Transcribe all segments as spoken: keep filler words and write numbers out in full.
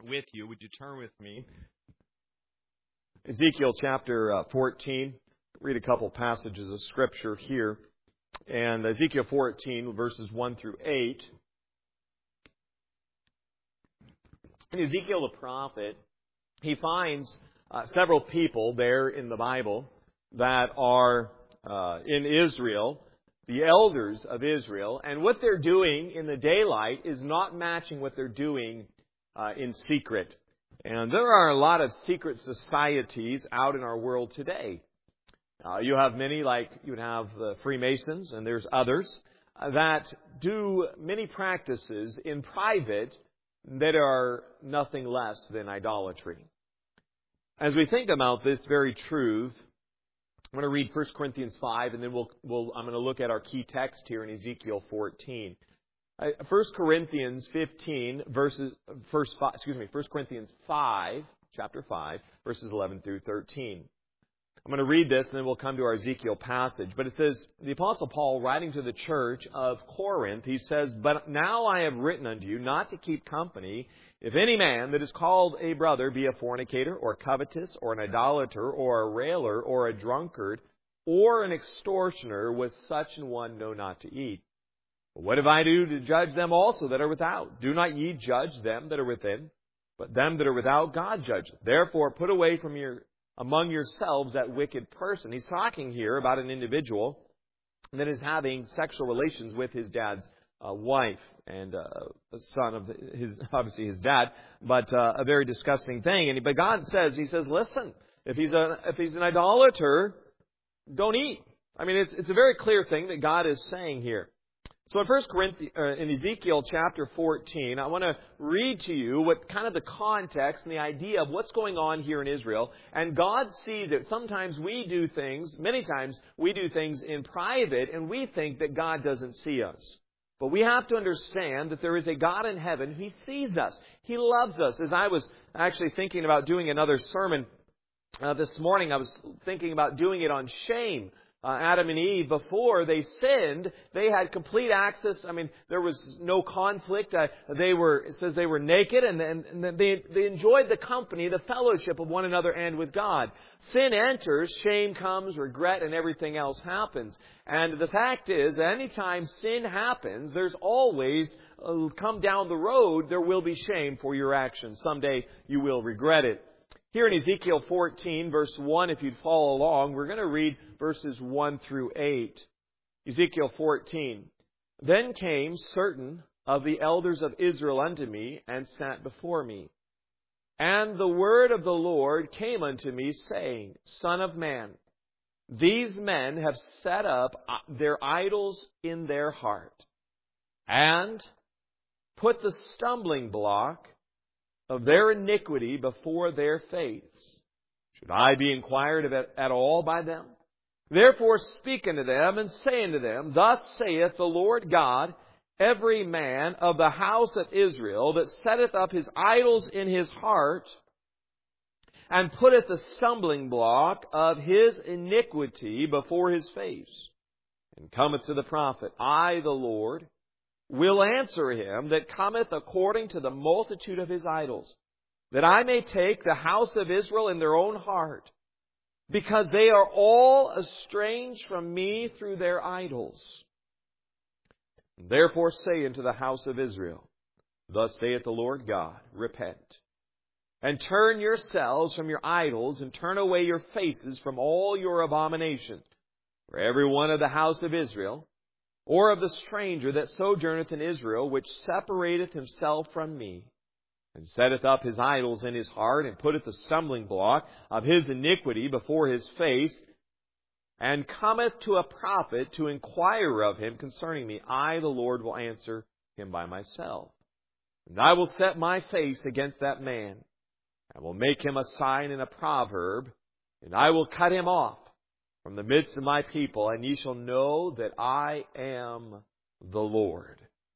with you, would you turn with me? Ezekiel chapter uh, fourteen. Read a couple passages of Scripture here. And Ezekiel fourteen, verses one through eight. And Ezekiel the prophet, he finds uh, several people there in the Bible that are uh, in Israel, the elders of Israel, and what they're doing in the daylight is not matching what they're doing uh, in secret. And there are a lot of secret societies out in our world today. Uh, you have many, like you would have the Freemasons, and there's others uh, that do many practices in private that are nothing less than idolatry. As we think about this very truth, I'm going to read First Corinthians five, and then we'll, we'll, I'm going to look at our key text here in Ezekiel fourteen. Uh, First Corinthians fifteen, verses, first, excuse me, First Corinthians five, chapter five, verses eleven through thirteen. I'm going to read this, and then we'll come to our Ezekiel passage. But it says, the Apostle Paul, writing to the church of Corinth, he says, "But now I have written unto you not to keep company, if any man that is called a brother be a fornicator, or covetous, or an idolater, or a railer, or a drunkard, or an extortioner, with such an one know not to eat. But what if I do to judge them also that are without? Do not ye judge them that are within, but them that are without God judgeth. Therefore put away from your among yourselves that wicked person." He's talking here about an individual that is having sexual relations with his dad's uh, wife and uh, the son of his, obviously his dad, but uh, a very disgusting thing. And but God says, He says, listen, if he's a if he's an idolater, don't eat. I mean, it's it's a very clear thing that God is saying here. So in First Corinthians, uh, in Ezekiel chapter fourteen, I want to read to you what kind of the context and the idea of what's going on here in Israel. And God sees it. Sometimes we do things, many times we do things in private, and we think that God doesn't see us. But we have to understand that there is a God in heaven. He sees us. He loves us. As I was actually thinking about doing another sermon uh, this morning, I was thinking about doing it on shame. Uh, Adam and Eve, before they sinned, they had complete access. I mean, there was no conflict. Uh, they were, it says they were naked, and, and, and they, they enjoyed the company, the fellowship of one another and with God. Sin enters, shame comes, regret, and everything else happens. And the fact is, anytime sin happens, there's always, uh, come down the road, there will be shame for your actions. Someday you will regret it. Here in Ezekiel fourteen, verse one, if you'd follow along, we're going to read verses one through eight. Ezekiel fourteen. "Then came certain of the elders of Israel unto me, and sat before me. And the word of the Lord came unto me, saying, Son of man, these men have set up their idols in their heart, and put the stumbling block of their iniquity before their face. Should I be inquired of at all by them? Therefore speak unto them, and say unto them, Thus saith the Lord God, every man of the house of Israel that setteth up his idols in his heart, and putteth the stumbling block of his iniquity before his face, and cometh to the prophet, I, the Lord, will answer him that cometh according to the multitude of his idols, that I may take the house of Israel in their own heart, because they are all estranged from me through their idols. Therefore say unto the house of Israel, Thus saith the Lord God, Repent, and turn yourselves from your idols, and turn away your faces from all your abominations. For every one of the house of Israel, or of the stranger that sojourneth in Israel, which separateth himself from me, and setteth up his idols in his heart, and putteth the stumbling block of his iniquity before his face, and cometh to a prophet to inquire of him concerning me, I, the Lord, will answer him by myself. And I will set my face against that man, and will make him a sign and a proverb, and I will cut him off from the midst of my people, and ye shall know that I am the Lord."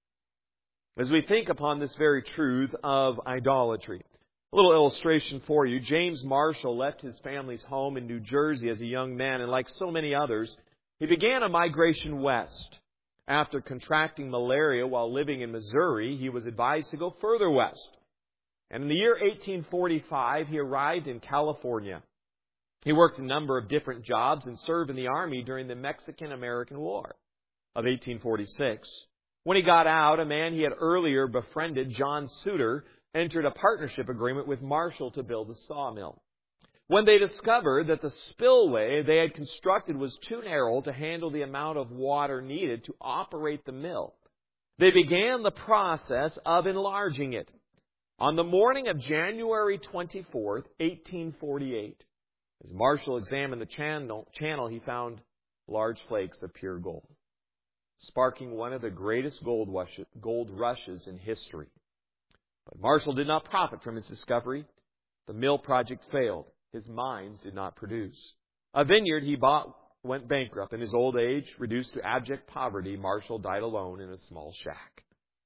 As we think upon this very truth of idolatry, a little illustration for you. James Marshall left his family's home in New Jersey as a young man, and like so many others, he began a migration west. After contracting malaria while living in Missouri, he was advised to go further west. And in the year eighteen forty-five, he arrived in California. He worked a number of different jobs and served in the Army during the Mexican-American War of eighteen forty-six. When he got out, a man he had earlier befriended, John Suter, entered a partnership agreement with Marshall to build a sawmill. When they discovered that the spillway they had constructed was too narrow to handle the amount of water needed to operate the mill, they began the process of enlarging it. On the morning of January twenty-fourth, eighteen forty-eight, as Marshall examined the channel, channel, he found large flakes of pure gold, sparking one of the greatest gold, rush, gold rushes in history. But Marshall did not profit from his discovery. The mill project failed. His mines did not produce. A vineyard he bought went bankrupt. In his old age, reduced to abject poverty, Marshall died alone in a small shack.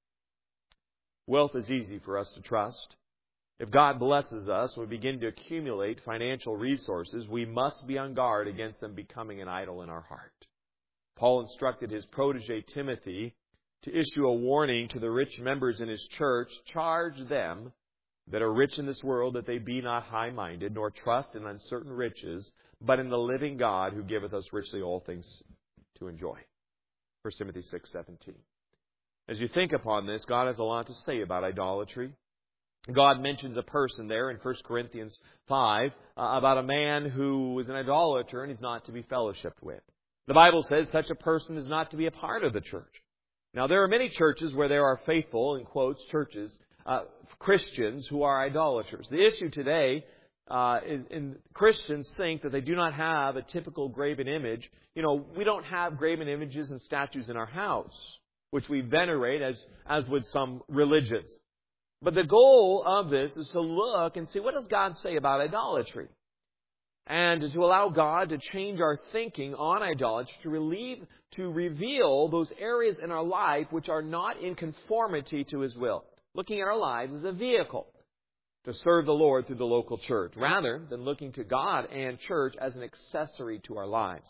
Wealth is easy for us to trust. If God blesses us, when we begin to accumulate financial resources, we must be on guard against them becoming an idol in our heart. Paul instructed his protege Timothy to issue a warning to the rich members in his church, charge them that are rich in this world that they be not high-minded, nor trust in uncertain riches, but in the living God who giveth us richly all things to enjoy. First Timothy six seventeen. As you think upon this, God has a lot to say about idolatry. God mentions a person there in First Corinthians five uh, about a man who is an idolater and is not to be fellowshipped with. The Bible says such a person is not to be a part of the church. Now, there are many churches where there are faithful, in quotes, churches, uh, Christians who are idolaters. The issue today uh, is in Christians think that they do not have a typical graven image. You know, we don't have graven images and statues in our house, which we venerate as, as would some religions. But the goal of this is to look and see, what does God say about idolatry? And to allow God to change our thinking on idolatry, to relieve, to reveal those areas in our life which are not in conformity to His will. Looking at our lives as a vehicle to serve the Lord through the local church, rather than looking to God and church as an accessory to our lives.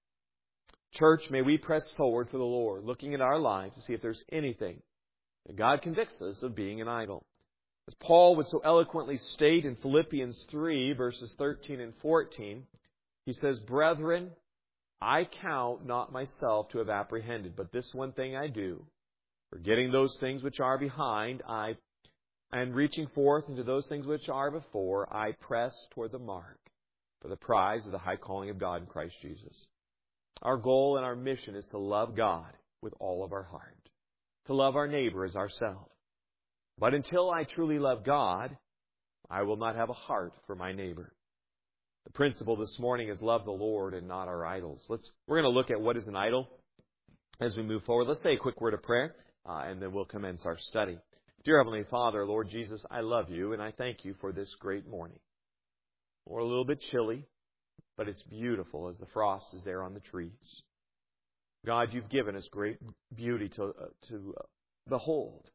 Church, may we press forward for the Lord, looking at our lives to see if there's anything that God convicts us of being an idol. As Paul would so eloquently state in Philippians three, verses thirteen and fourteen, he says, Brethren, I count not myself to have apprehended, but this one thing I do, forgetting those things which are behind, I, and reaching forth into those things which are before, I press toward the mark for the prize of the high calling of God in Christ Jesus. Our goal and our mission is to love God with all of our heart, to love our neighbor as ourselves. But until I truly love God, I will not have a heart for my neighbor. The principle this morning is love the Lord and not our idols. Let's, we're going to look at what is an idol as we move forward. Let's say a quick word of prayer, uh, and then we'll commence our study. Dear Heavenly Father, Lord Jesus, I love you, and I thank you for this great morning. We're a little bit chilly, but it's beautiful as the frost is there on the trees. God, you've given us great beauty to, uh, to uh, behold.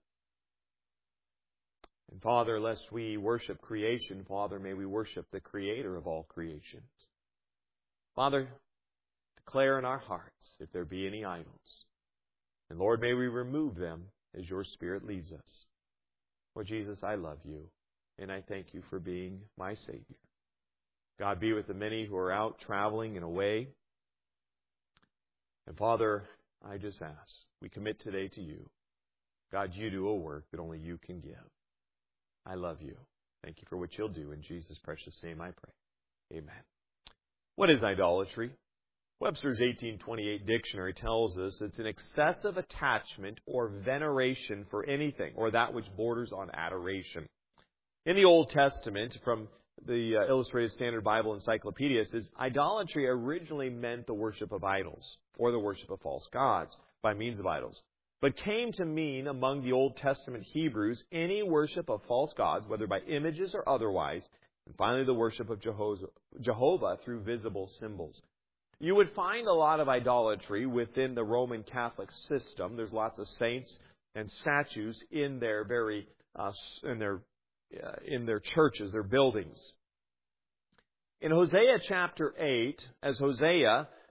And Father, lest we worship creation, Father, may we worship the Creator of all creations. Father, declare in our hearts if there be any idols. And Lord, may we remove them as your Spirit leads us. Lord Jesus, I love you, and I thank you for being my Savior. God, be with the many who are out traveling and away. And Father, I just ask, we commit today to you. God, you do a work that only you can give. I love you. Thank you for what you'll do. In Jesus' precious name I pray. Amen. What is idolatry? Webster's eighteen twenty-eight dictionary tells us it's an excessive attachment or veneration for anything, or that which borders on adoration. In the Old Testament, from the uh, Illustrated Standard Bible Encyclopedia, it says, idolatry originally meant the worship of idols, or the worship of false gods by means of idols, but came to mean among the Old Testament Hebrews any worship of false gods, whether by images or otherwise, and finally the worship of Jehovah through visible symbols. You would find a lot of idolatry within the Roman Catholic system. There's lots of saints and statues in their very uh, in their uh, in their churches, their buildings. In Hosea chapter eight, as Hosea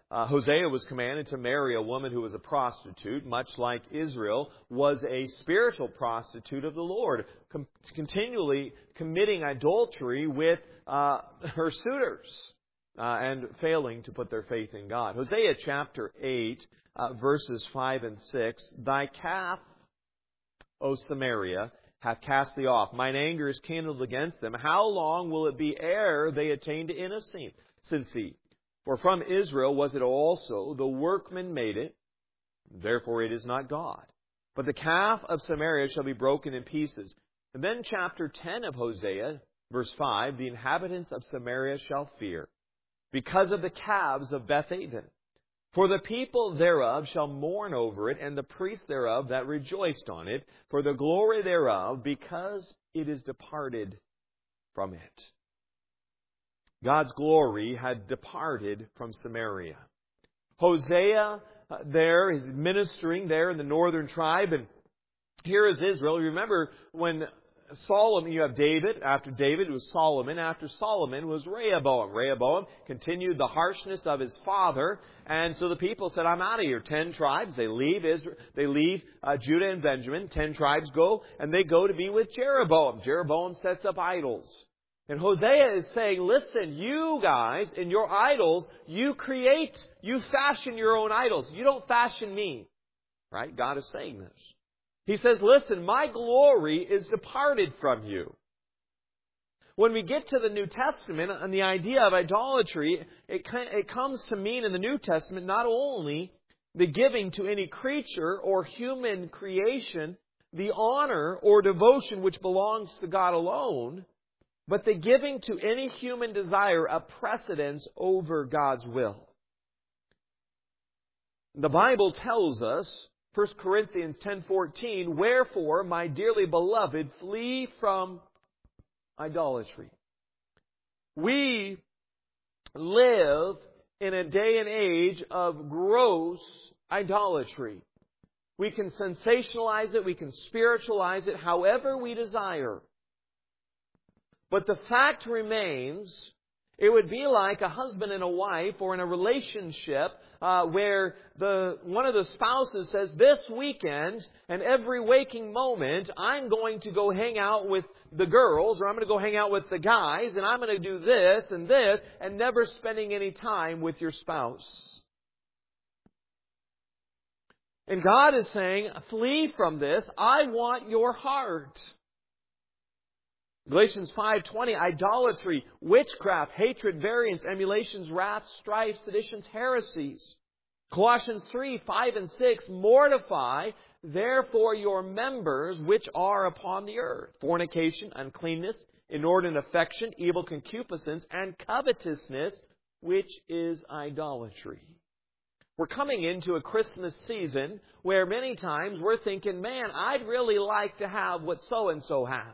Uh, Hosea was commanded to marry a woman who was a prostitute, much like Israel was a spiritual prostitute of the Lord, com- continually committing adultery with uh, her suitors uh, and failing to put their faith in God. Hosea chapter eight, uh, verses five and six, Thy calf, O Samaria, hath cast thee off. Mine anger is kindled against them. How long will it be ere they attain to innocency? For from Israel was it also, the workman made it, therefore it is not God. But the calf of Samaria shall be broken in pieces. And then chapter ten of Hosea, verse five, the inhabitants of Samaria shall fear, because of the calves of Bethaven. For the people thereof shall mourn over it, and the priests thereof that rejoiced on it, for the glory thereof, because it is departed from it. God's glory had departed from Samaria. Hosea uh, there is ministering there in the northern tribe, and here is Israel. Remember when Solomon, you have David. After David was Solomon. After Solomon was Rehoboam. Rehoboam continued the harshness of his father, and so the people said, "I'm out of here." Ten tribes. They leave Israel. They leave uh, Judah and Benjamin. Ten tribes go, and they go to be with Jeroboam. Jeroboam sets up idols. And Hosea is saying, listen, you guys and your idols, you create, you fashion your own idols. You don't fashion me. Right? God is saying this. He says, listen, my glory is departed from you. When we get to the New Testament and the idea of idolatry, it, it comes to mean in the New Testament not only the giving to any creature or human creation, the honor or devotion which belongs to God alone, but the giving to any human desire a precedence over God's will. The Bible tells us, First Corinthians ten fourteen, wherefore, my dearly beloved, flee from idolatry. We live in a day and age of gross idolatry. We can sensationalize it, we can spiritualize it however we desire. But the fact remains, it would be like a husband and a wife or in a relationship uh, where the one of the spouses says, this weekend and every waking moment, I'm going to go hang out with the girls or I'm going to go hang out with the guys and I'm going to do this and this and never spending any time with your spouse. And God is saying, flee from this. I want your heart. Galatians five twenty, idolatry, witchcraft, hatred, variance, emulations, wrath, strife, seditions, heresies. Colossians three five and six, mortify therefore your members which are upon the earth. Fornication, uncleanness, inordinate affection, evil concupiscence, and covetousness, which is idolatry. We're coming into a Christmas season where many times we're thinking, man, I'd really like to have what so-and-so has.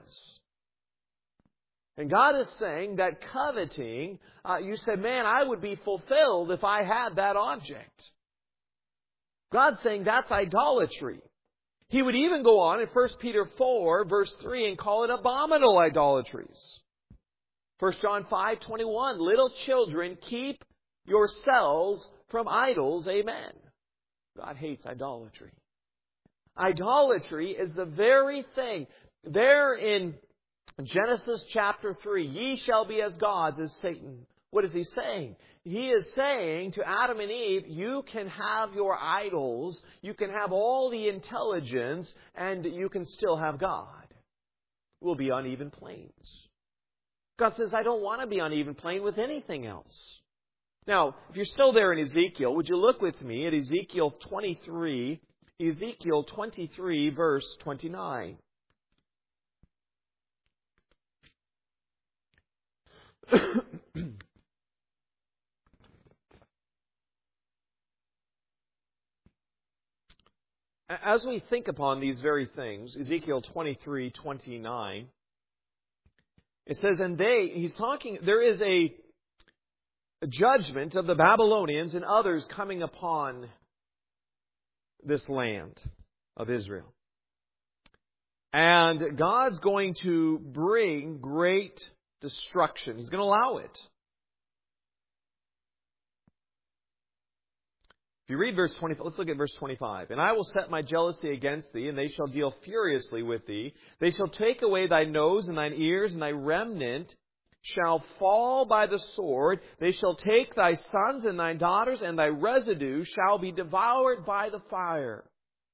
And God is saying that coveting, uh, you said, man, I would be fulfilled if I had that object. God's saying that's idolatry. He would even go on in First Peter four, verse three, and call it abominable idolatries. First John five twenty-one, little children, keep yourselves from idols. Amen. God hates idolatry. Idolatry is the very thing. There in Genesis chapter three, ye shall be as gods, as Satan. What is he saying? He is saying to Adam and Eve, you can have your idols, you can have all the intelligence, and you can still have God. We'll be on even planes. God says, I don't want to be on even plane with anything else. Now, if you're still there in Ezekiel, would you look with me at Ezekiel twenty-three, Ezekiel twenty-three, verse twenty-nine. As we think upon these very things, Ezekiel twenty-three twenty-nine, it says, and they, he's talking, there is a, a judgment of the Babylonians and others coming upon this land of Israel. And God's going to bring great destruction. He's going to allow it. If you read verse twenty, let's look at verse twenty-five. And I will set my jealousy against thee, and they shall deal furiously with thee. They shall take away thy nose and thine ears, and thy remnant shall fall by the sword. They shall take thy sons and thy daughters, and thy residue shall be devoured by the fire.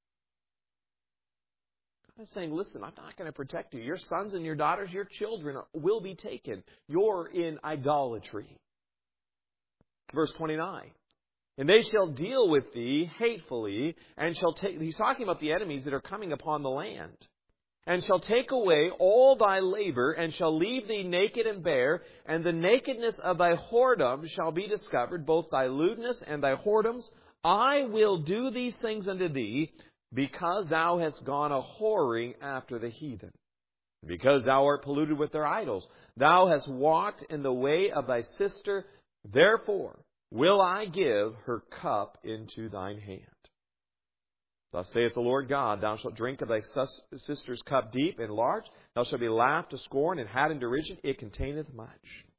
I'm saying, listen, I'm not going to protect you. Your sons and your daughters, your children will be taken. You're in idolatry. Verse twenty-nine. And they shall deal with thee hatefully, and shall take... He's talking about the enemies that are coming upon the land. And shall take away all thy labor, and shall leave thee naked and bare, and the nakedness of thy whoredom shall be discovered, both thy lewdness and thy whoredoms. I will do these things unto thee, because thou hast gone a whoring after the heathen. Because thou art polluted with their idols. Thou hast walked in the way of thy sister, therefore will I give her cup into thine hand. Thus saith the Lord God, thou shalt drink of thy sister's cup deep and large. Thou shalt be laughed to scorn and had in derision. It containeth much.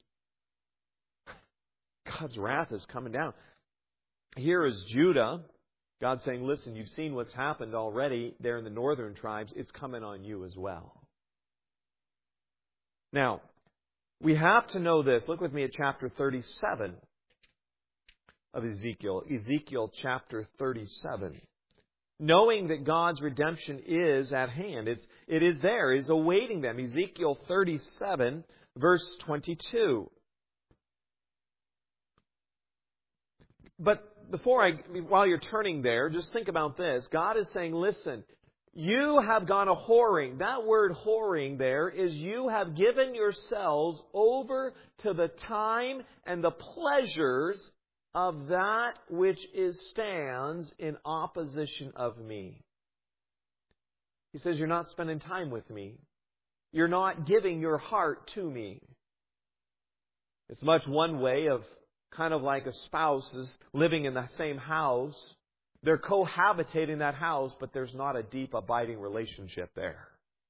God's wrath is coming down. Here is Judah. God saying, listen, you've seen what's happened already there in the northern tribes. It's coming on you as well. Now, we have to know this. Look with me at chapter thirty-seven of Ezekiel. Ezekiel chapter thirty-seven. Knowing that God's redemption is at hand. It's, it is there. It is awaiting them. Ezekiel thirty-seven, verse twenty-two. But before I, while you're turning there, just think about this. God is saying, listen, you have gone a whoring. That word whoring there is you have given yourselves over to the time and the pleasures of that which is stands in opposition of me. He says, you're not spending time with me. You're not giving your heart to me. It's much one way of kind of like a spouse is living in the same house. They're cohabitating that house, but there's not a deep, abiding relationship there.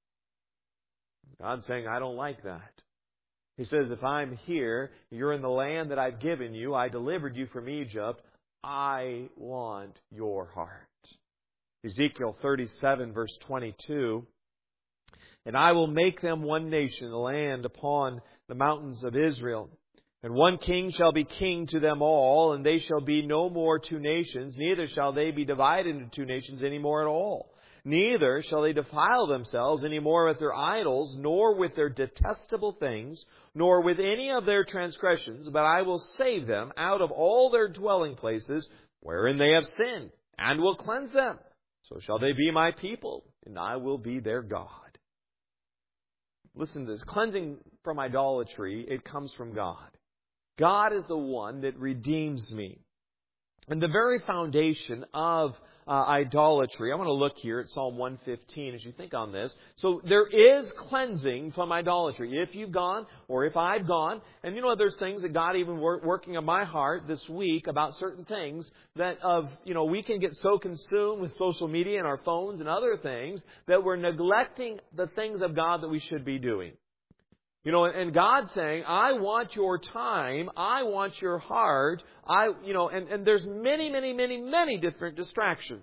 God's saying, I don't like that. He says, if I'm here, you're in the land that I've given you, I delivered you from Egypt, I want your heart. Ezekiel thirty-seven, verse twenty-two. And I will make them one nation, the land upon the mountains of Israel. And one king shall be king to them all, and they shall be no more two nations, neither shall they be divided into two nations any more at all. Neither shall they defile themselves any more with their idols, nor with their detestable things, nor with any of their transgressions, but I will save them out of all their dwelling places wherein they have sinned, and will cleanse them. So shall they be my people, and I will be their God. Listen to this. Cleansing from idolatry, it comes from God. God is the one that redeems me. And the very foundation of uh, idolatry, I want to look here at Psalm one fifteen as you think on this. So there is cleansing from idolatry. If you've gone, or if I've gone, and you know there's things that God even wor- working on my heart this week about certain things that of, you know, we can get so consumed with social media and our phones and other things that we're neglecting the things of God that we should be doing. You know, and God's saying, I want your time, I want your heart, I, you know, and, and there's many, many, many, many different distractions.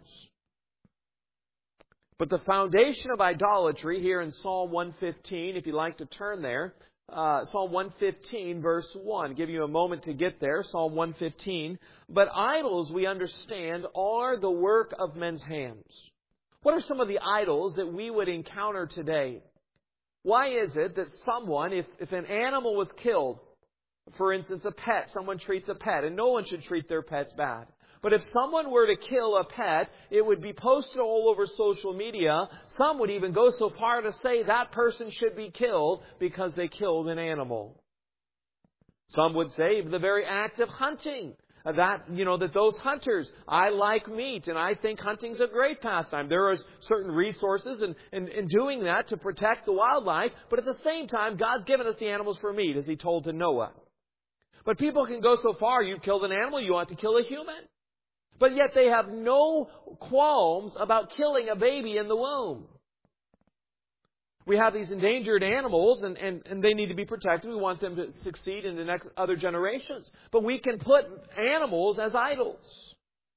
But the foundation of idolatry here in Psalm one fifteen, if you'd like to turn there, uh, Psalm one fifteen, verse one. Give you a moment to get there, Psalm one fifteen. But idols, we understand, are the work of men's hands. What are some of the idols that we would encounter today? Why is it that someone, if, if an animal was killed, for instance, a pet, someone treats a pet, and no one should treat their pets bad. But if someone were to kill a pet, it would be posted all over social media. Some would even go so far to say that person should be killed because they killed an animal. Some would say the very act of hunting. That, you know, that those hunters, I like meat and I think hunting's a great pastime. There are certain resources in, in, in doing that to protect the wildlife. But at the same time, God's given us the animals for meat, as He told to Noah. But people can go so far, you've killed an animal, you ought to kill a human. But yet they have no qualms about killing a baby in the womb. We have these endangered animals and, and, and they need to be protected. We want them to succeed in the next other generations. But we can put animals as idols.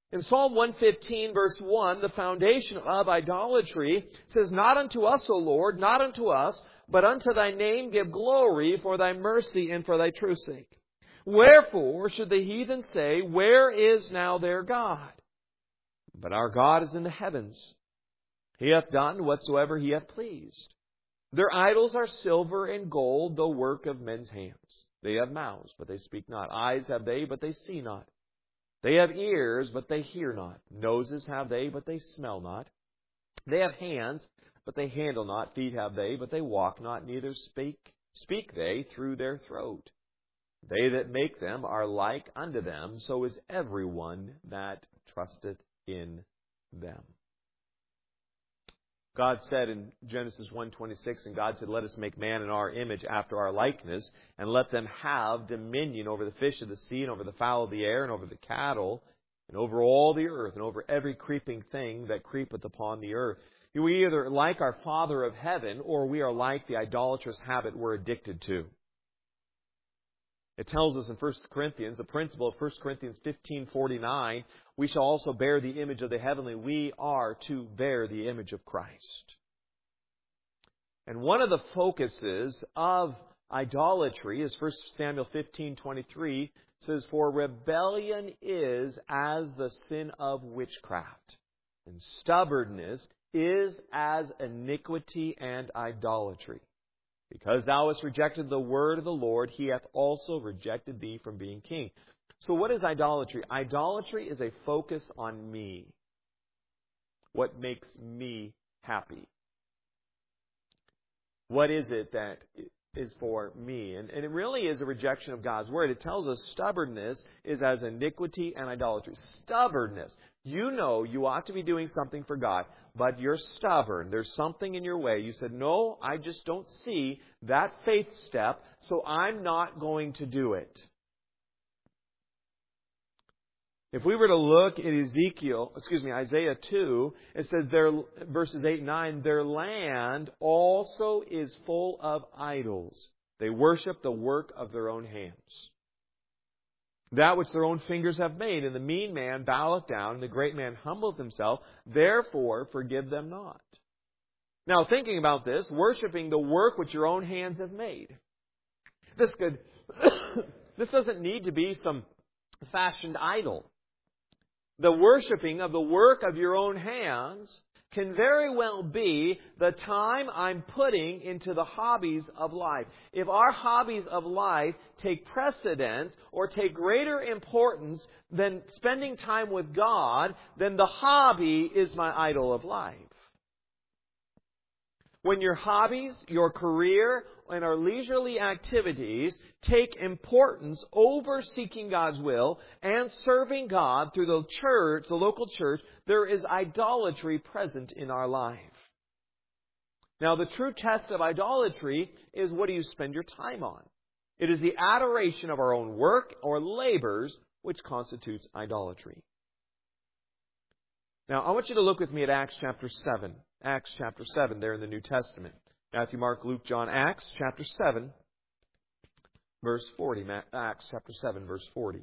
In Psalm one fifteen, verse one, the foundation of idolatry says, "Not unto us, O Lord, not unto us, but unto thy name give glory for thy mercy and for thy truth's sake. Wherefore should the heathen say, Where is now their God? But our God is in the heavens. He hath done whatsoever He hath pleased. Their idols are silver and gold, the work of men's hands. They have mouths, but they speak not. Eyes have they, but they see not. They have ears, but they hear not. Noses have they, but they smell not. They have hands, but they handle not. Feet have they, but they walk not. Neither speak, speak they through their throat. They that make them are like unto them. So is everyone that trusteth in them." God said in Genesis one twenty-six, and God said, "Let us make man in our image after our likeness, and let them have dominion over the fish of the sea, and over the fowl of the air, and over the cattle, and over all the earth, and over every creeping thing that creepeth upon the earth." We either like our Father of heaven, or we are like the idolatrous habit we're addicted to. It tells us in First Corinthians, the principle of First Corinthians fifteen forty-nine, we shall also bear the image of the heavenly. We are to bear the image of Christ. And one of the focuses of idolatry is First Samuel fifteen twenty-three, says, "For rebellion is as the sin of witchcraft, and stubbornness is as iniquity and idolatry. Because thou hast rejected the word of the Lord, He hath also rejected thee from being king." So what is idolatry? Idolatry is a focus on me. What makes me happy? What is it that is for me? And, and it really is a rejection of God's word. It tells us stubbornness is as iniquity and idolatry. Stubbornness. You know you ought to be doing something for God, but you're stubborn. There's something in your way. You said, "No, I just don't see that faith step, so I'm not going to do it." If we were to look at Ezekiel, excuse me, Isaiah two, it says their, verses eight and nine, "Their land also is full of idols. They worship the work of their own hands. That which their own fingers have made, and the mean man boweth down, and the great man humbleth himself. Therefore forgive them not." Now, thinking about this, worshiping the work which your own hands have made. This could, this doesn't need to be some fashioned idol. The worshiping of the work of your own hands can very well be the time I'm putting into the hobbies of life. If our hobbies of life take precedence or take greater importance than spending time with God, then the hobby is my idol of life. When your hobbies, your career, and our leisurely activities take importance over seeking God's will and serving God through the church, the local church, there is idolatry present in our life. Now, the true test of idolatry is, what do you spend your time on? It is the adoration of our own work or labors which constitutes idolatry. Now, I want you to look with me at Acts chapter seven. Acts chapter seven, there in the New Testament. Matthew, Mark, Luke, John, Acts chapter seven, verse forty. Acts chapter seven, verse forty.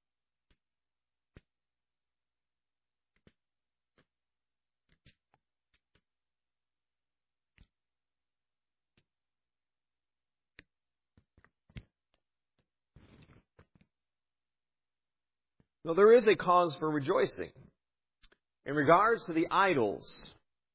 Now, there is a cause for rejoicing in regards to the idols.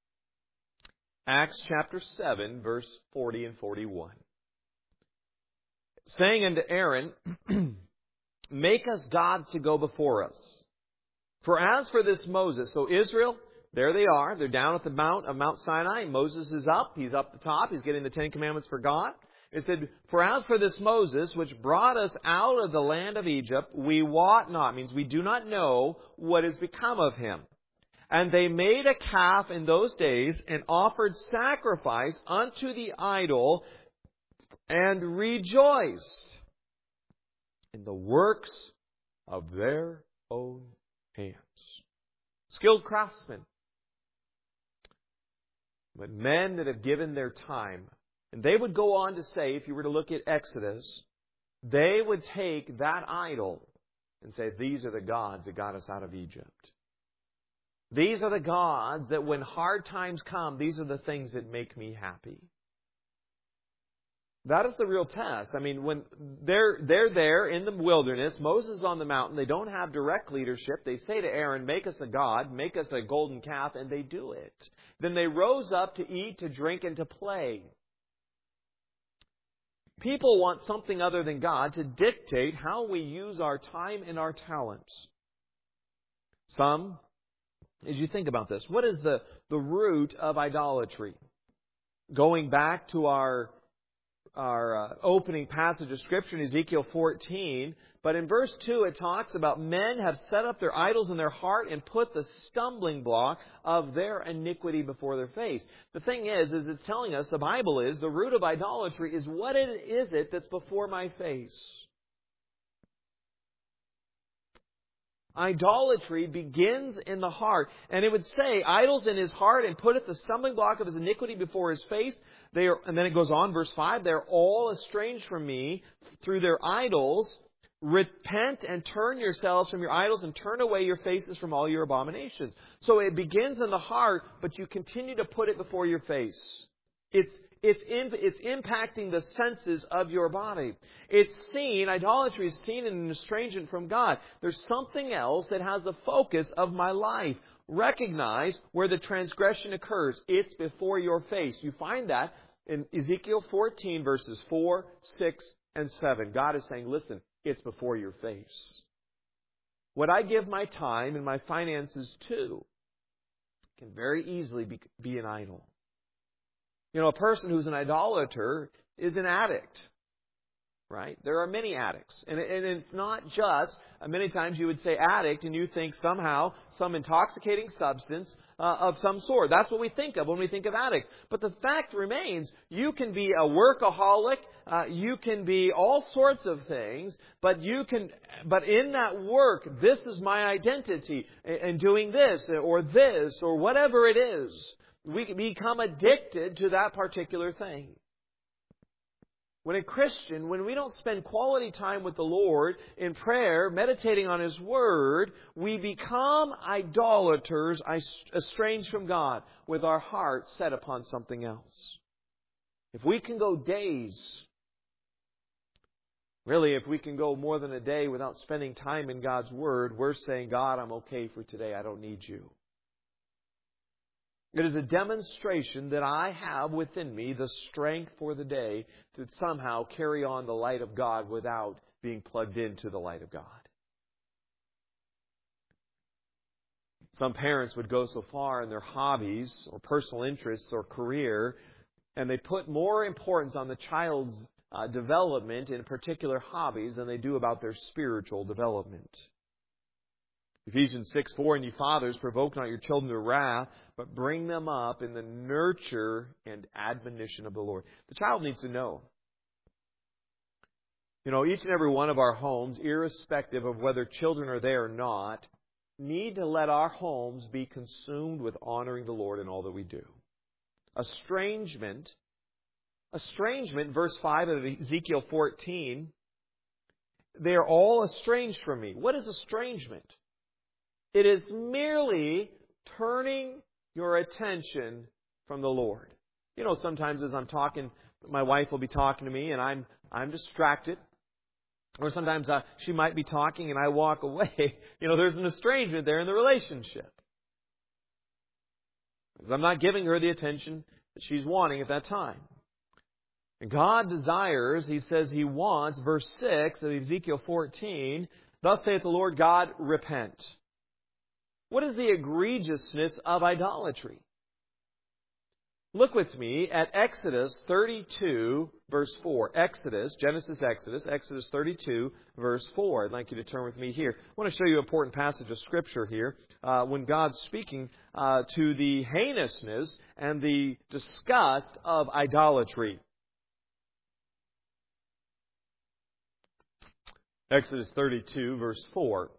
Acts chapter seven, verse forty and forty-one. "Saying unto Aaron, Make us gods to go before us. For as for this Moses," so Israel, there they are. They're down at the mount of Mount Sinai. Moses is up. He's up the top. He's getting the Ten Commandments for God. It said, "For as for this Moses, which brought us out of the land of Egypt, we wot not," means we do not know what has become of him. "And they made a calf in those days, and offered sacrifice unto the idol, and rejoiced in the works of their own hands." Skilled craftsmen. But men that have given their time. And they would go on to say, if you were to look at Exodus, they would take that idol and say, "These are the gods that got us out of Egypt." These are the gods that when hard times come, these are the things that make me happy. That is the real test. I mean, when they're they're there in the wilderness, Moses is on the mountain, they don't have direct leadership. They say to Aaron, make us a god, make us a golden calf, and they do it. Then they rose up to eat, to drink, and to play. People want something other than God to dictate how we use our time and our talents. Some, as you think about this, what is the, the root of idolatry? Going back to our our uh, opening passage of Scripture in Ezekiel fourteen, but in verse two it talks about men have set up their idols in their heart and put the stumbling block of their iniquity before their face. The thing is, is it's telling us, the Bible is, the root of idolatry is what it is it that's before my face. Idolatry begins in the heart. And it would say, idols in his heart and putteth the stumbling block of his iniquity before his face. They are, and then it goes on, verse five, they're all estranged from me through their idols. Repent and turn yourselves from your idols and turn away your faces from all your abominations. So it begins in the heart, but you continue to put it before your face. It's It's, in, it's impacting the senses of your body. It's seen, idolatry is seen in an estrangement from God. There's something else that has the focus of my life. Recognize where the transgression occurs. It's before your face. You find that in Ezekiel fourteen, verses four, six, and seven. God is saying, listen, it's before your face. What I give my time and my finances to can very easily be, be an idol. You know, a person who's an idolater is an addict, right? There are many addicts. And, and it's not just, uh, many times you would say addict and you think somehow some intoxicating substance uh, of some sort. That's what we think of when we think of addicts. But the fact remains, you can be a workaholic, uh, you can be all sorts of things, but you can, but in that work, this is my identity, and doing this or this or whatever it is. We can become addicted to that particular thing. When a Christian, when we don't spend quality time with the Lord in prayer, meditating on His Word, we become idolaters, estranged from God, with our heart set upon something else. If we can go days, really if we can go more than a day without spending time in God's Word, we're saying, God, I'm okay for today. I don't need you. It is a demonstration that I have within me the strength for the day to somehow carry on the light of God without being plugged into the light of God. Some parents would go so far in their hobbies or personal interests or career, and they put more importance on the child's uh, development in particular hobbies than they do about their spiritual development. Ephesians six four, and ye fathers, provoke not your children to wrath, but bring them up in the nurture and admonition of the Lord. The child needs to know. You know, each and every one of our homes, irrespective of whether children are there or not, need to let our homes be consumed with honoring the Lord in all that we do. Estrangement, estrangement, verse five of Ezekiel fourteen, they are all estranged from me. What is estrangement? It is merely turning your attention from the Lord. You know, sometimes as I'm talking, my wife will be talking to me and I'm I'm distracted. Or sometimes uh, she might be talking and I walk away. You know, there's an estrangement there in the relationship. Because I'm not giving her the attention that she's wanting at that time. And God desires, He says He wants, verse six of Ezekiel fourteen, thus saith the Lord God, repent. What is the egregiousness of idolatry? Look with me at Exodus thirty-two, verse four. Exodus, Genesis, Exodus, Exodus thirty-two, verse four. I'd like you to turn with me here. I want to show you an important passage of Scripture here uh, when God's speaking uh, to the heinousness and the disgust of idolatry. Exodus thirty-two, verse four.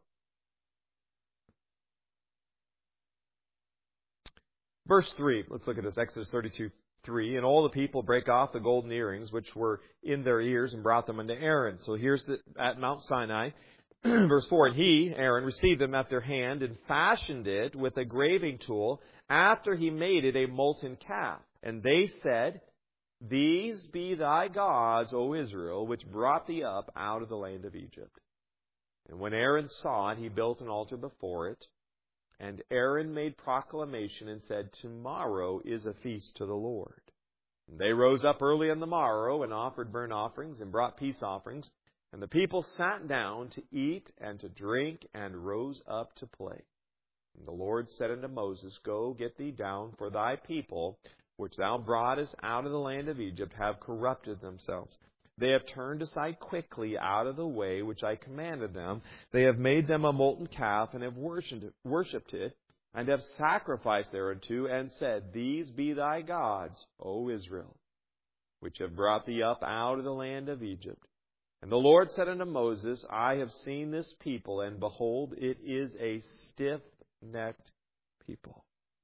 Verse three, let's look at this, Exodus thirty-two, three. And all the people brake off the golden earrings which were in their ears and brought them unto Aaron. So here's the, at Mount Sinai. Verse four, and he, Aaron, received them at their hand and fashioned it with a graving tool after he made it a molten calf. And they said, These be thy gods, O Israel, which brought thee up out of the land of Egypt. And when Aaron saw it, he built an altar before it. And Aaron made proclamation and said, Tomorrow is a feast to the Lord. And they rose up early on the morrow and offered burnt offerings and brought peace offerings. And the people sat down to eat and to drink and rose up to play. And the Lord said unto Moses, Go, get thee down, for thy people, which thou broughtest out of the land of Egypt, have corrupted themselves. They have turned aside quickly out of the way which I commanded them. They have made them a molten calf, and have worshipped it, and have sacrificed thereunto, and said, These be thy gods, O Israel, which have brought thee up out of the land of Egypt. And the Lord said unto Moses, I have seen this people, and behold, it is a stiff-necked people.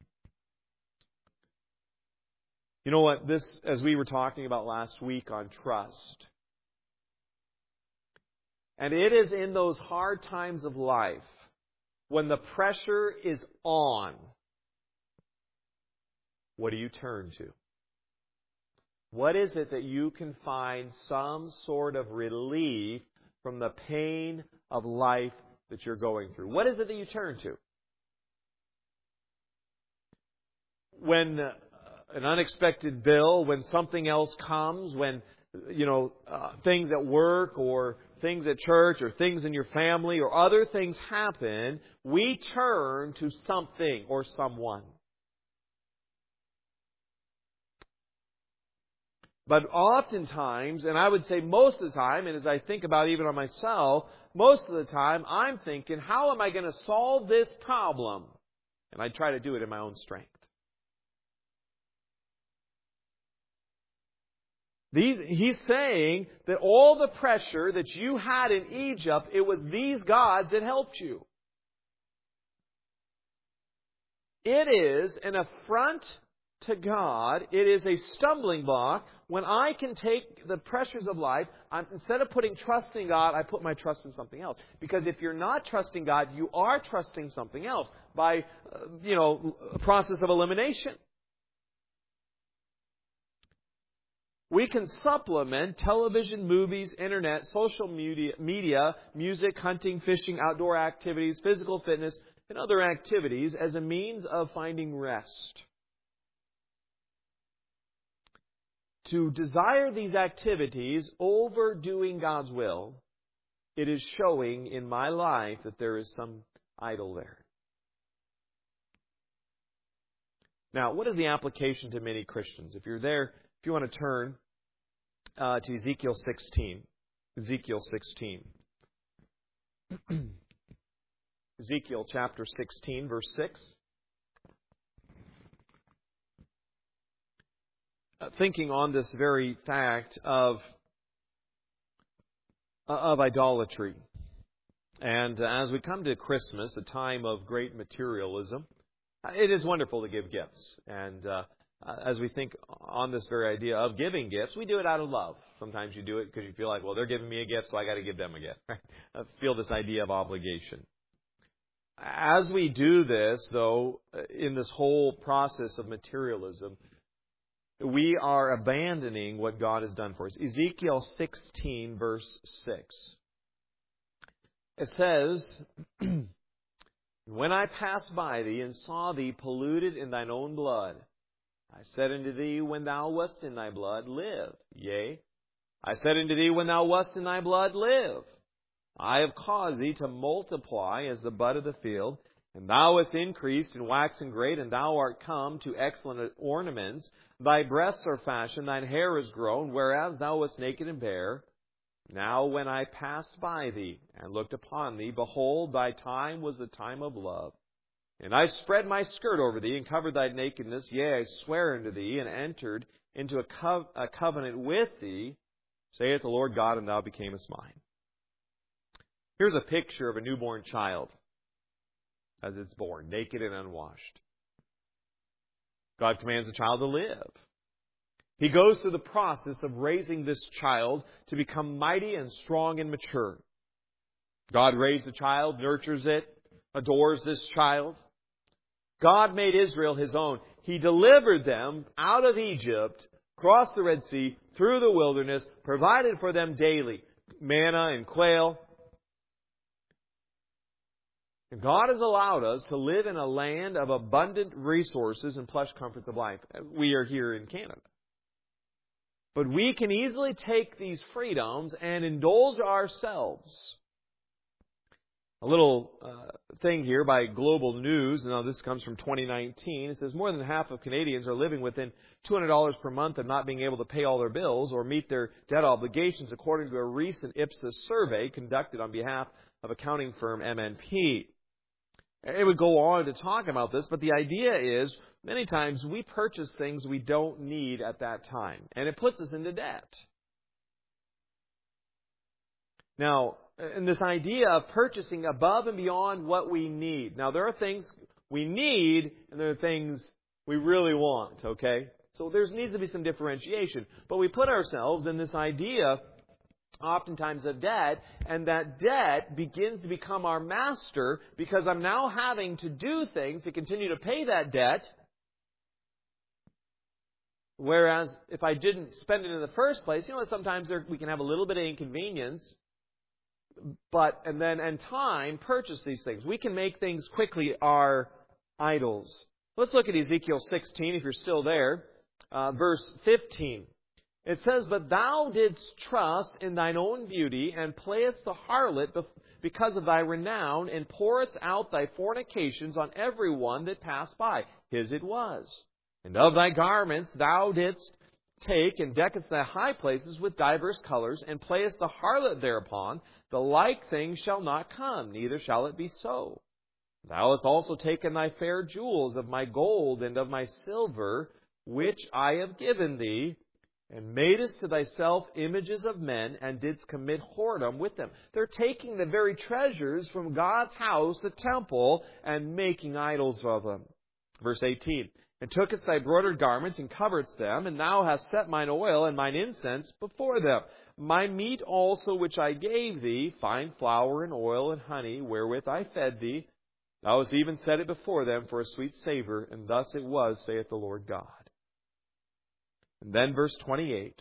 You know what? This, as we were talking about last week on trust, and it is in those hard times of life when the pressure is on, what do you turn to? What is it that you can find some sort of relief from the pain of life that you're going through? What is it that you turn to? When uh, an unexpected bill, when something else comes, when, you know, uh, things at work or things at church or things in your family or other things happen, we turn to something or someone. But oftentimes, and I would say most of the time, and as I think about even on myself, most of the time I'm thinking, how am I going to solve this problem? And I try to do it in my own strength. These, he's saying that all the pressure that you had in Egypt, it was these gods that helped you. It is an affront to God. It is a stumbling block when I can take the pressures of life. I'm, instead of putting trust in God, I put my trust in something else. Because if you're not trusting God, you are trusting something else by, uh, you know, a process of elimination. We can supplement television, movies, internet, social media, media, music, hunting, fishing, outdoor activities, physical fitness, and other activities as a means of finding rest. To desire these activities over doing God's will, it is showing in my life that there is some idol there. Now, what is the application to many Christians? If you're there, if you want to turn uh, to Ezekiel sixteen. Ezekiel sixteen. Ezekiel chapter sixteen, verse six. Uh, thinking on this very fact of, uh, of idolatry. And uh, as we come to Christmas, a time of great materialism, it is wonderful to give gifts. And uh, as we think on this very idea of giving gifts, we do it out of love. Sometimes you do it because you feel like, well, they're giving me a gift, so I got to give them a gift. I feel this idea of obligation. As we do this, though, in this whole process of materialism, we are abandoning what God has done for us. Ezekiel sixteen, verse six. It says, When I passed by thee and saw thee polluted in thine own blood, I said unto thee, when thou wast in thy blood, live. Yea, I said unto thee, when thou wast in thy blood, live. I have caused thee to multiply as the bud of the field, and thou hast increased and waxen great, and thou art come to excellent ornaments. Thy breasts are fashioned, thine hair is grown, whereas thou wast naked and bare. Now when I passed by thee and looked upon thee, behold, thy time was the time of love. And I spread my skirt over thee, and covered thy nakedness. Yea, I swear unto thee, and entered into a, co- a covenant with thee, saith the Lord God, and thou becamest mine. Here's a picture of a newborn child as it's born, naked and unwashed. God commands the child to live. He goes through the process of raising this child to become mighty and strong and mature. God raised a child, nurtures it, adores this child. God made Israel His own. He delivered them out of Egypt, crossed the Red Sea, through the wilderness, provided for them daily manna and quail. And God has allowed us to live in a land of abundant resources and plush comforts of life. We are here in Canada. But we can easily take these freedoms and indulge ourselves. A little uh, thing here by Global News. Now, this comes from twenty nineteen. It says more than half of Canadians are living within two hundred dollars per month and not being able to pay all their bills or meet their debt obligations, according to a recent Ipsos survey conducted on behalf of accounting firm M N P. It would go on to talk about this, but the idea is many times we purchase things we don't need at that time, and it puts us into debt. Now, and this idea of purchasing above and beyond what we need. Now, there are things we need, and there are things we really want, okay? So there needs to be some differentiation. But we put ourselves in this idea, oftentimes, of debt, and that debt begins to become our master because I'm now having to do things to continue to pay that debt. Whereas if I didn't spend it in the first place, you know, sometimes there, we can have a little bit of inconvenience. But, and then, and time, purchase these things. We can make things quickly our idols. Let's look at Ezekiel sixteen, if you're still there. Uh, verse fifteen. It says, "But thou didst trust in thine own beauty, and playest the harlot because of thy renown, and pourest out thy fornications on every one that passed by. His it was. And of thy garments thou didst take, and deckest thy high places with divers colors, and playest the harlot thereupon. The like thing shall not come, neither shall it be so. Thou hast also taken thy fair jewels of my gold and of my silver, which I have given thee, and madest to thyself images of men, and didst commit whoredom with them." They're taking the very treasures from God's house, the temple, and making idols of them. Verse eighteen. "And tookest thy broidered garments, and coveredst them, and thou hast set mine oil and mine incense before them. My meat also which I gave thee, fine flour and oil and honey, wherewith I fed thee, thou hast even set it before them for a sweet savour, and thus it was, saith the Lord God." And then verse twenty-eight.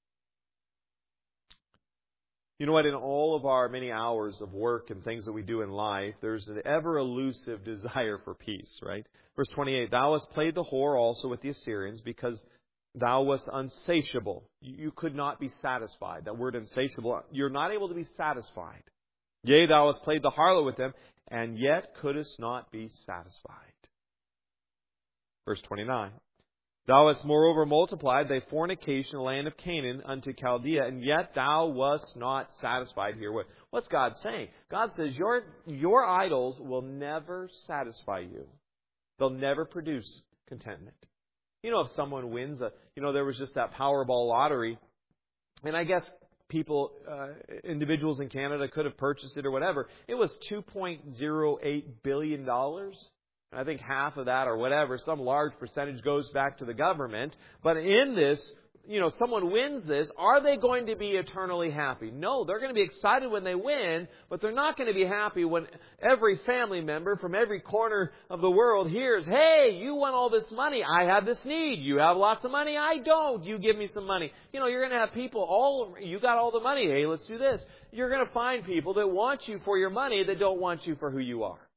You know what? In all of our many hours of work and things that we do in life, there's an ever-elusive desire for peace, right? Verse twenty-eight, "Thou hast played the whore also with the Assyrians, because thou wast unsatiable." You could not be satisfied. That word insatiable, you're not able to be satisfied. "Yea, thou hast played the harlot with them, and yet couldst not be satisfied." Verse twenty-nine, "Thou hast moreover multiplied thy fornication in the land of Canaan unto Chaldea, and yet thou wast not satisfied herewith." What's God saying? God says your, your idols will never satisfy you. They'll never produce contentment. You know, if someone wins, a, you know, there was just that Powerball lottery, and I guess people, uh, individuals in Canada could have purchased it or whatever. It was two point oh eight billion dollars. I think half of that or whatever, some large percentage goes back to the government. But in this, you know, someone wins this, are they going to be eternally happy? No, they're going to be excited when they win, but they're not going to be happy when every family member from every corner of the world hears, "Hey, you won all this money. I have this need. You have lots of money. I don't. You give me some money." You know, you're going to have people all, you got all the money. Hey, let's do this. You're going to find people that want you for your money that don't want you for who you are.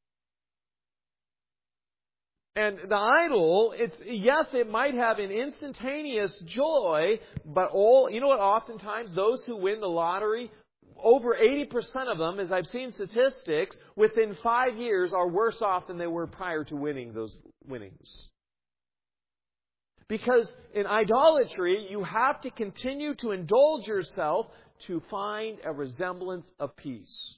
And the idol, it's, yes, it might have an instantaneous joy, but all, you know what, oftentimes those who win the lottery, over eighty percent of them, as I've seen statistics, within five years are worse off than they were prior to winning those winnings. Because in idolatry, you have to continue to indulge yourself to find a resemblance of peace.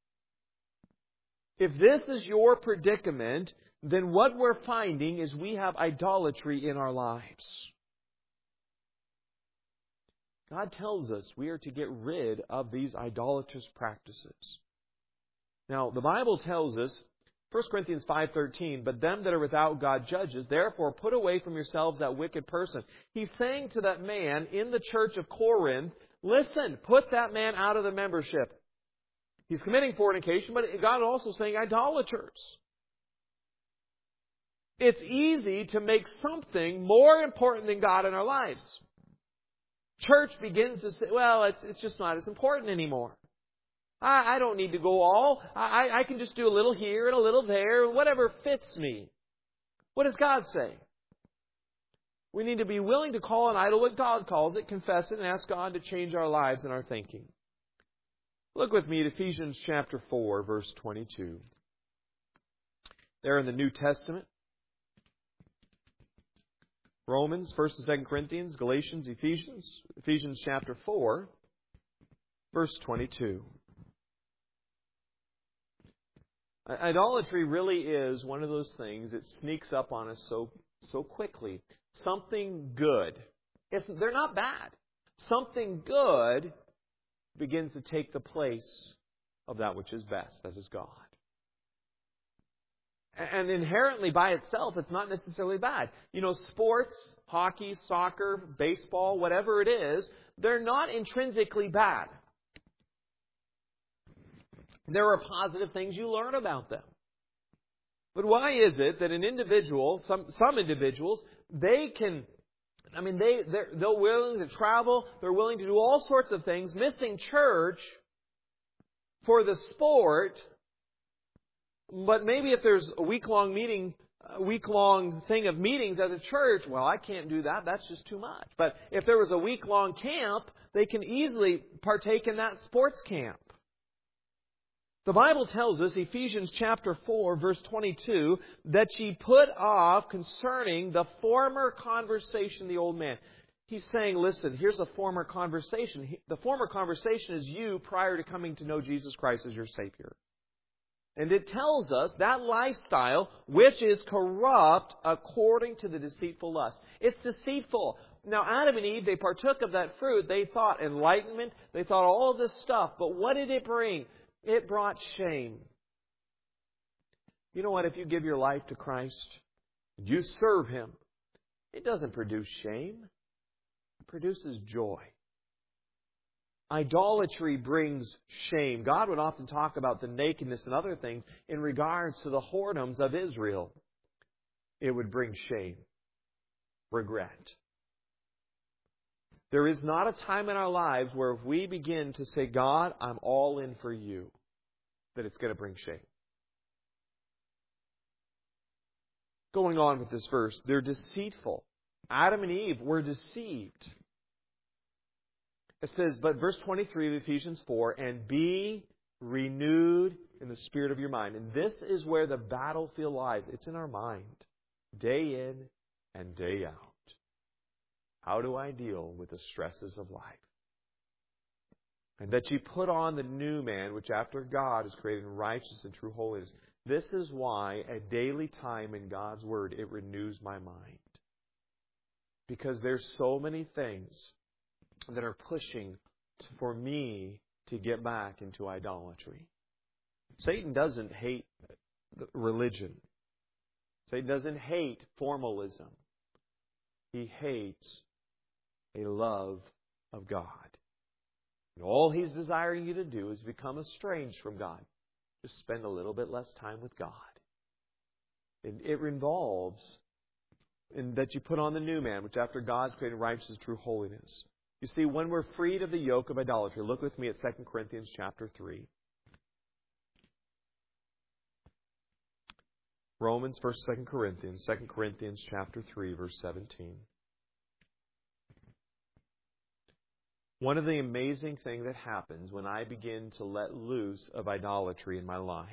If this is your predicament, then what we're finding is we have idolatry in our lives. God tells us we are to get rid of these idolatrous practices. Now, the Bible tells us, First Corinthians five thirteen, "But them that are without God judges, therefore put away from yourselves that wicked person." He's saying to that man in the church of Corinth, listen, put that man out of the membership. He's committing fornication, but God is also saying idolaters. It's easy to make something more important than God in our lives. Church begins to say, well, it's, it's just not as important anymore. I, I don't need to go all. I, I can just do a little here and a little there, whatever fits me. What does God say? We need to be willing to call an idol what God calls it, confess it, and ask God to change our lives and our thinking. Look with me at Ephesians chapter four, verse twenty-two. There in the New Testament. Romans, First and Second Corinthians, Galatians, Ephesians. Ephesians chapter four, verse twenty-two. Idolatry really is one of those things that sneaks up on us so so quickly. Something good. It's, they're not bad. Something good begins to take the place of that which is best, that is God. And inherently by itself, it's not necessarily bad. You know, sports, hockey, soccer, baseball, whatever it is, they're not intrinsically bad. There are positive things you learn about them. But why is it that an individual, some some individuals, they can, I mean, they, they're, they're willing to travel, they're willing to do all sorts of things, missing church for the sport, but maybe if there's a week-long meeting, a week-long thing of meetings at the church, well, I can't do that, that's just too much. But if there was a week-long camp, they can easily partake in that sports camp. The Bible tells us, Ephesians chapter four, verse twenty-two, that ye put off concerning the former conversation, the old man. He's saying, listen, here's a former conversation. The former conversation is you prior to coming to know Jesus Christ as your Savior. And it tells us that lifestyle, which is corrupt according to the deceitful lust. It's deceitful. Now, Adam and Eve, they partook of that fruit. They thought enlightenment. They thought all of this stuff. But what did it bring? It brought shame. You know what? If you give your life to Christ, you serve Him, it doesn't produce shame. It produces joy. Idolatry brings shame. God would often talk about the nakedness and other things in regards to the whoredoms of Israel. It would bring shame, regret. There is not a time in our lives where if we begin to say, God, I'm all in for you, that it's going to bring shame. Going on with this verse, they're deceitful. Adam and Eve were deceived. It says, but verse twenty-three of Ephesians four, and be renewed in the spirit of your mind. And this is where the battlefield lies. It's in our mind, day in and day out. How do I deal with the stresses of life? And that you put on the new man, which after God is created in righteousness and true holiness. This is why at daily time in God's Word, it renews my mind. Because there's so many things that are pushing for me to get back into idolatry. Satan doesn't hate religion. Satan doesn't hate formalism. He hates a love of God. And all He's desiring you to do is become estranged from God. Just spend a little bit less time with God. And it involves in that you put on the new man, which after God's created righteousness, true holiness. You see, when we're freed of the yoke of idolatry, look with me at Second Corinthians chapter three. Romans, First, Second Corinthians, Second Corinthians chapter three, verse seventeen. One of the amazing things that happens when I begin to let loose of idolatry in my life,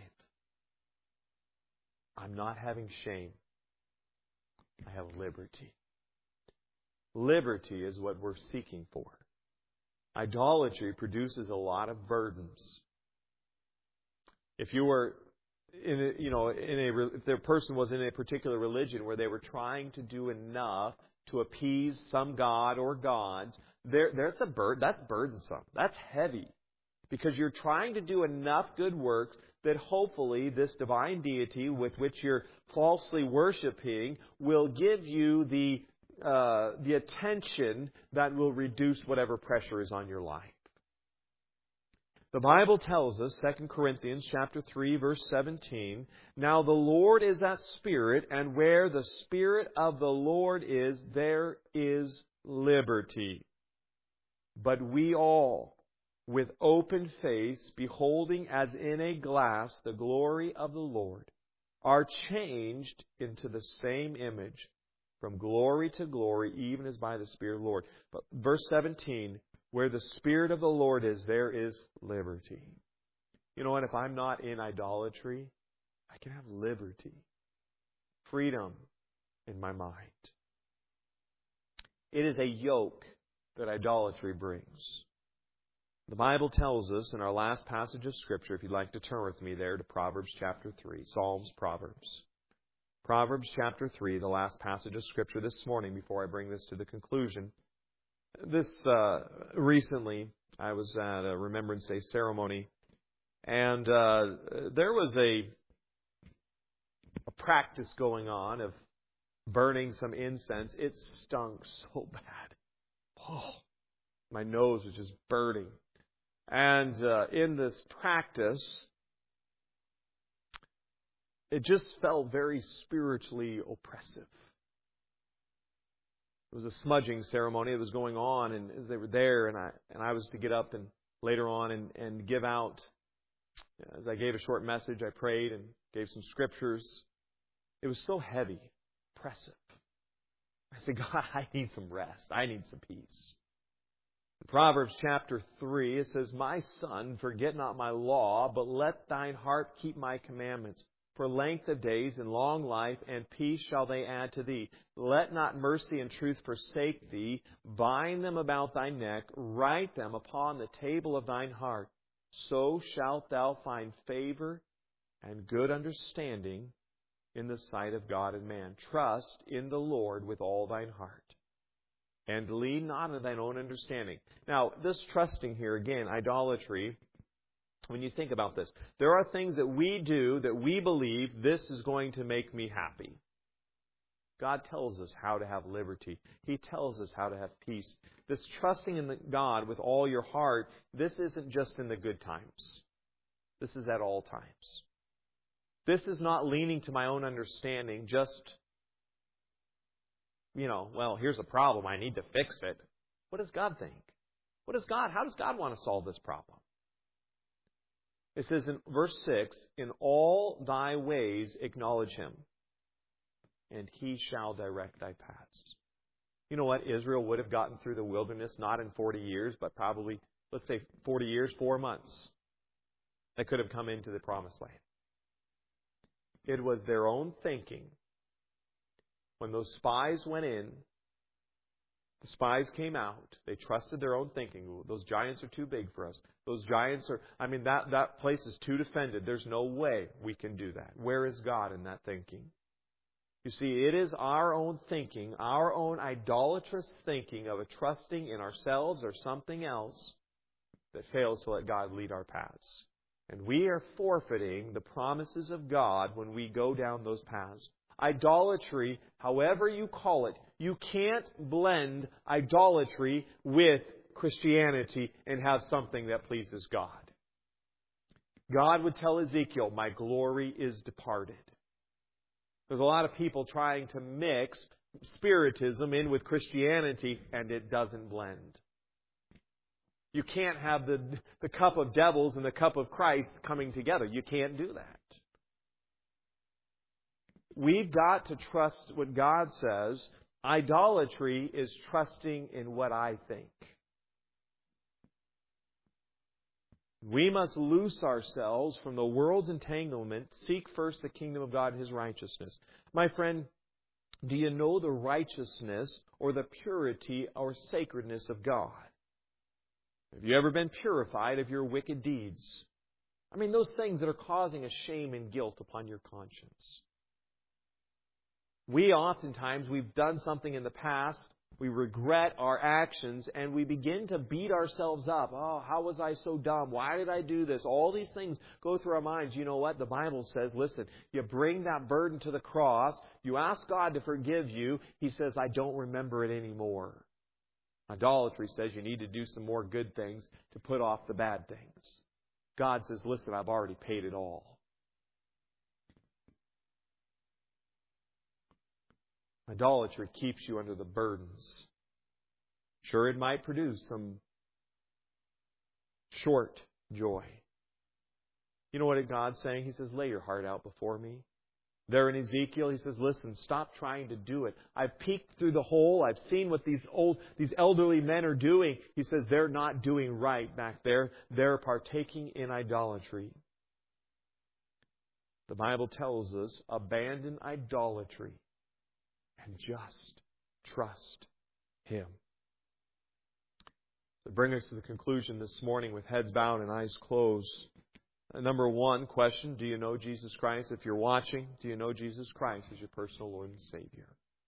I'm not having shame. I have liberty. Liberty is what we're seeking for. Idolatry produces a lot of burdens. If you were in a, you know, in a, if the person was in a particular religion where they were trying to do enough to appease some god or gods, there, there's a bur- that's burdensome. That's heavy. Because you're trying to do enough good works that hopefully this divine deity with which you're falsely worshiping will give you the uh, the attention that will reduce whatever pressure is on your life. The Bible tells us, Second Corinthians chapter three, verse seventeen, "Now the Lord is that Spirit, and where the Spirit of the Lord is, there is liberty. But we all, with open face, beholding as in a glass the glory of the Lord, are changed into the same image, from glory to glory, even as by the Spirit of the Lord." But verse seventeen, "Where the Spirit of the Lord is, there is liberty." You know what? If I'm not in idolatry, I can have liberty, freedom in my mind. It is a yoke that idolatry brings. The Bible tells us in our last passage of Scripture, if you'd like to turn with me there to Proverbs chapter three, Psalms, Proverbs. Proverbs chapter three, the last passage of Scripture this morning before I bring this to the conclusion. This, uh, recently, I was at a Remembrance Day ceremony, and uh, there was a, a practice going on of burning some incense. It stunk so bad. Oh, my nose was just burning. And uh, in this practice, it just felt very spiritually oppressive. It was a smudging ceremony that was going on, and as they were there, and I and I was to get up and later on and, and give out. As I gave a short message, I prayed and gave some scriptures. It was so heavy, oppressive. I said, God, I need some rest. I need some peace. In Proverbs chapter three, it says, "My son, forget not my law, but let thine heart keep my commandments. For length of days and long life and peace shall they add to thee. Let not mercy and truth forsake thee. Bind them about thy neck. Write them upon the table of thine heart. So shalt thou find favor and good understanding in the sight of God and man. Trust in the Lord with all thine heart, and lean not on thine own understanding." Now, this trusting here, again, idolatry. When you think about this, there are things that we do that we believe this is going to make me happy. God tells us how to have liberty. He tells us how to have peace. This trusting in God with all your heart, this isn't just in the good times. This is at all times. This is not leaning to my own understanding, just, you know, well, here's a problem, I need to fix it. What does God think? What does God, how does God want to solve this problem? It says in verse six, "In all thy ways acknowledge him, and he shall direct thy paths." You know what? Israel would have gotten through the wilderness not in forty years, but probably, let's say forty years, four months. They could have come into the promised land. It was their own thinking. When those spies went in, the spies came out. They trusted their own thinking. Those giants are too big for us. Those giants are, I mean, that, that place is too defended. There's no way we can do that. Where is God in that thinking? You see, it is our own thinking, our own idolatrous thinking of a trusting in ourselves or something else that fails to let God lead our paths. And we are forfeiting the promises of God when we go down those paths. Idolatry, however you call it, you can't blend idolatry with Christianity and have something that pleases God. God would tell Ezekiel, "My glory is departed." There's a lot of people trying to mix Spiritism in with Christianity, and it doesn't blend. You can't have the, the cup of devils and the cup of Christ coming together. You can't do that. We've got to trust what God says. Idolatry is trusting in what I think. We must loose ourselves from the world's entanglement, seek first the kingdom of God and His righteousness. My friend, do you know the righteousness or the purity or sacredness of God? Have you ever been purified of your wicked deeds? I mean, those things that are causing a shame and guilt upon your conscience. We oftentimes, we've done something in the past, we regret our actions, and we begin to beat ourselves up. Oh, how was I so dumb? Why did I do this? All these things go through our minds. You know what? The Bible says, listen, you bring that burden to the cross, you ask God to forgive you, He says, I don't remember it anymore. Idolatry says you need to do some more good things to put off the bad things. God says, listen, I've already paid it all. Idolatry keeps you under the burdens. Sure, it might produce some short joy. You know what God's saying? He says, lay your heart out before me. There in Ezekiel, He says, listen, stop trying to do it. I've peeked through the hole. I've seen what these old, these elderly men are doing. He says, they're not doing right back there. They're partaking in idolatry. The Bible tells us, abandon idolatry and just trust Him. To bring us to the conclusion this morning with heads bowed and eyes closed. Number one question, do you know Jesus Christ? If you're watching, do you know Jesus Christ as your personal Lord and Savior?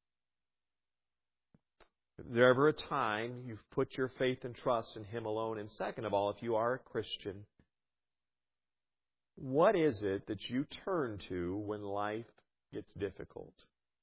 Is there ever a time you've put your faith and trust in Him alone? And second of all, if you are a Christian, what is it that you turn to when life gets difficult?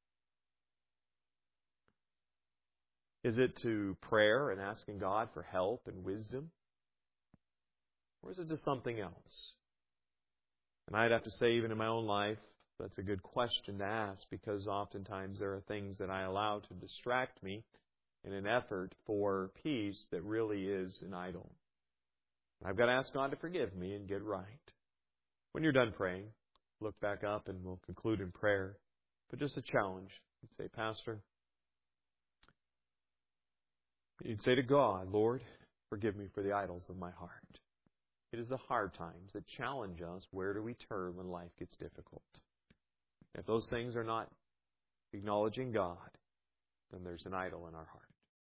Is it to prayer and asking God for help and wisdom? Or is it to something else? And I'd have to say, even in my own life, that's a good question to ask, because oftentimes there are things that I allow to distract me in an effort for peace that really is an idol. I've got to ask God to forgive me and get right. When you're done praying, look back up and we'll conclude in prayer. But just a challenge. You'd say, Pastor, you'd say to God, Lord, forgive me for the idols of my heart. It is the hard times that challenge us. Where do we turn when life gets difficult? If those things are not acknowledging God, then there's an idol in our heart.